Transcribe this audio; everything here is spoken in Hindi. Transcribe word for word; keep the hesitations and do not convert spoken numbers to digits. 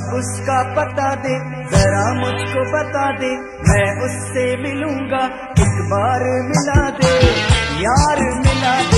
उसका पता दे, जरा मुझको बता दे, मैं उससे मिलूंगा, एक बार मिला दे यार मिला दे।